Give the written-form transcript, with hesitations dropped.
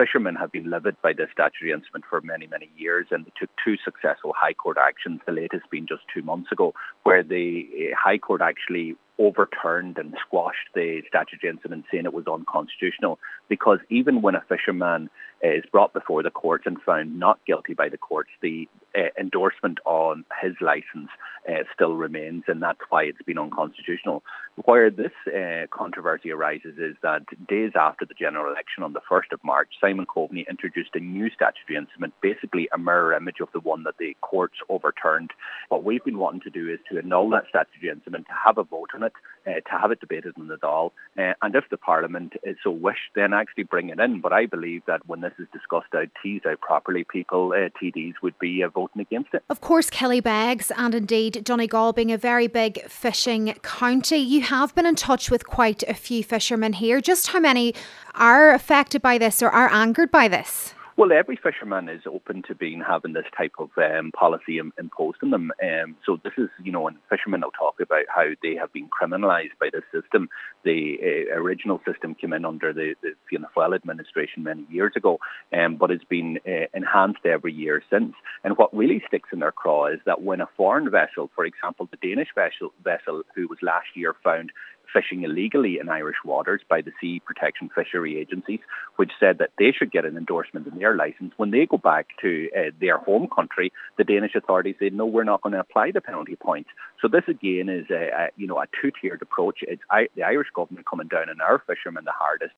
fishermen have been livid by this statutory instrument for many, many years, and they took two successful High Court actions, the latest being just 2 months ago, where the High Court actually overturned and squashed the statutory instrument, saying it was unconstitutional, because even when a fisherman is brought before the courts and found not guilty by the courts, the endorsement on his licence still remains, and that's why it's been unconstitutional. Where this controversy arises is that days after the general election on the 1st of March, Simon Coveney introduced a new statutory instrument, basically a mirror image of the one that the courts overturned. What we've been wanting to do is to annul that statutory instrument, to have a vote on it, to have it debated in the Dáil, and if the Parliament so wish, then actually bring it in. But I believe that when this is discussed out, teased out properly, people, TDs, would be voting against it. Of course, Killybegs and indeed Donegal being a very big fishing county, you have been in touch with quite a few fishermen here. Just how many are affected by this or are angered by this? Well, every fisherman is open to having this type of policy imposed on them. So this is, and fishermen will talk about how they have been criminalised by this system. The original system came in under the Fianna Fáil administration many years ago, but it's been enhanced every year since. And what really sticks in their craw is that when a foreign vessel, for example, the Danish vessel who was last year found fishing illegally in Irish waters by the Sea Protection Fishery Agencies, which said that they should get an endorsement in their licence. When they go back to their home country, the Danish authorities say, no, we're not going to apply the penalty points. So this again is a two-tiered approach. It's the Irish government coming down on our fishermen the hardest,